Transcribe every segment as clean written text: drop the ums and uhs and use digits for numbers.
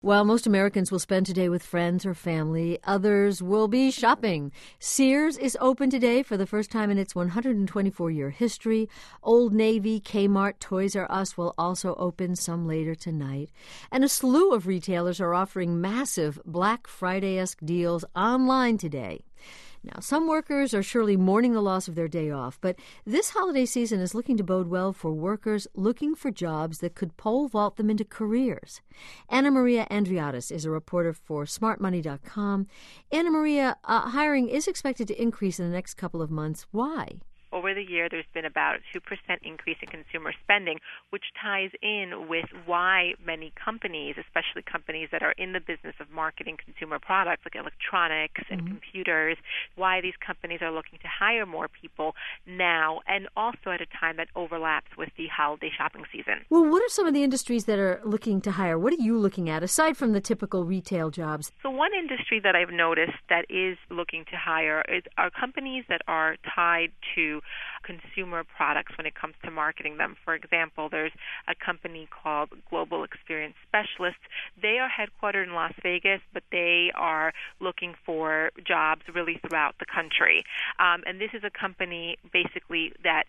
While most Americans will spend today with friends or family, others will be shopping. Sears is open today for the first time in its 124-year history. Old Navy, Kmart, Toys R Us will also open, some later tonight. And a slew of retailers are offering massive Black Friday-esque deals online today. Now, some workers are surely mourning the loss of their day off, but this holiday season is looking to bode well for workers looking for jobs that could pole vault them into careers. Anna Maria Andriadis is a reporter for SmartMoney.com. Anna Maria, hiring is expected to increase in the next couple of months. Why? Over the year, there's been about a 2% increase in consumer spending, which ties in with why many companies, especially companies that are in the business of marketing consumer products like electronics and computers, why these companies are looking to hire more people now and also at a time that overlaps with the holiday shopping season. Well, what are some of the industries that are looking to hire? What are you looking at, aside from the typical retail jobs? So one industry that I've noticed that is looking to hire are companies that are tied to consumer products when it comes to marketing them. For example, there's a company called Global Experience Specialists. They are headquartered in Las Vegas, but they are looking for jobs really throughout the country. And this is a company basically that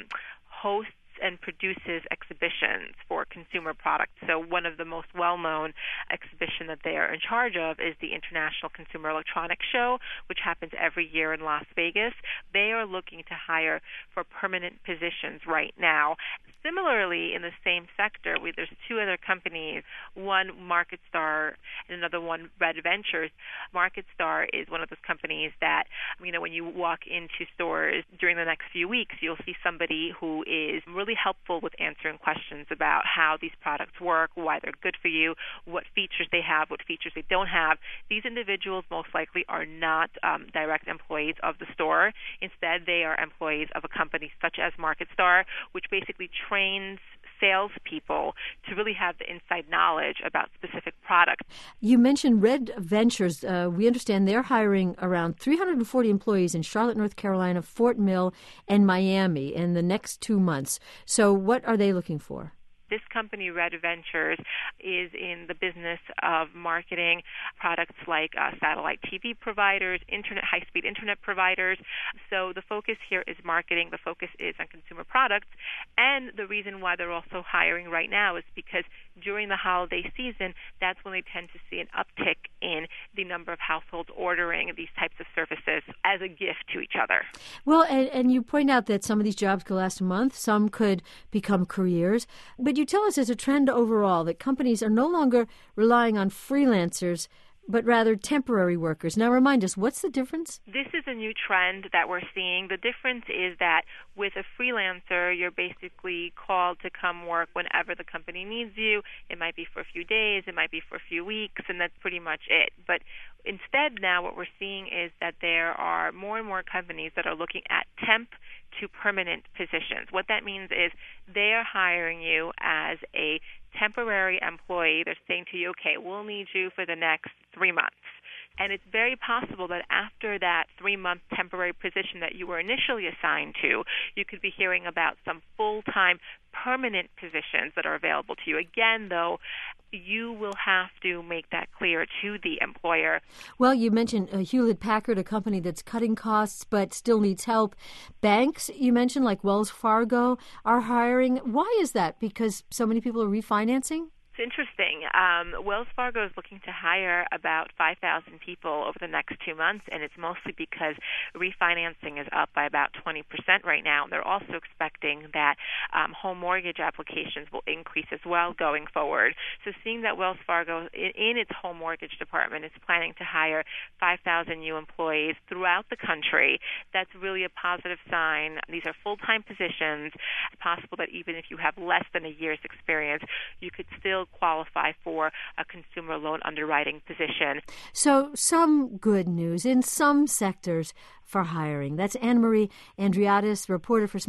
hosts and produces exhibitions for consumer products. So one of the most well-known exhibition that they are in charge of is the International Consumer Electronics Show, which happens every year in Las Vegas. They are looking to hire for permanent positions right now. Similarly, in the same sector, there's two other companies, one MarketStar and another one Red Ventures. MarketStar is one of those companies that, when you walk into stores during the next few weeks, you'll see somebody who is really helpful with answering questions about how these products work, why they're good for you, what features they have, what features they don't have. These individuals most likely are not direct employees of the store. Instead, they are employees of a company such as MarketStar, which basically trains salespeople to really have the inside knowledge about specific products. You mentioned Red Ventures. We understand they're hiring around 340 employees in Charlotte, North Carolina, Fort Mill, and Miami in the next 2 months. So what are they looking for? This company, Red Ventures, is in the business of marketing products like satellite TV providers, high-speed internet providers. So the focus here is marketing. The focus is on consumer products. And the reason why they're also hiring right now is because during the holiday season, that's when they tend to see an uptick in the number of households ordering these types of services as a gift to each other. Well, and you point out that some of these jobs could last a month, some could become careers. But you tell us as a trend overall that companies are no longer relying on freelancers, but rather temporary workers. Now remind us, what's the difference? This is a new trend that we're seeing. The difference is that with a freelancer, you're basically called to come work whenever the company needs you. It might be for a few days, it might be for a few weeks, and that's pretty much it. But instead now what we're seeing is that there are more and more companies that are looking at temp to permanent positions. What that means is they are hiring you as a temporary employee. They're saying to you, okay, we'll need you for the next 3 months. And it's very possible that after that 3-month temporary position that you were initially assigned to, you could be hearing about some full-time permanent positions that are available to you. Again, though, you will have to make that clear to the employer. Well, you mentioned Hewlett-Packard, a company that's cutting costs but still needs help. Banks, you mentioned, like Wells Fargo, are hiring. Why is that? Because so many people are refinancing? It's interesting. Wells Fargo is looking to hire about 5,000 people over the next 2 months, and it's mostly because refinancing is up by about 20% right now. And they're also expecting that home mortgage applications will increase as well going forward. So seeing that Wells Fargo, in its home mortgage department, is planning to hire 5,000 new employees throughout the country, that's really a positive sign. These are full-time positions. It's possible that even if you have less than a year's experience, you could still qualify for a consumer loan underwriting position. So some good news in some sectors for hiring. That's Anna Maria Andriadis, reporter for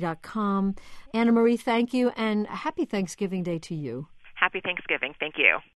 SmartMoney.com. Anna Maria, thank you, and happy Thanksgiving Day to you. Happy Thanksgiving. Thank you.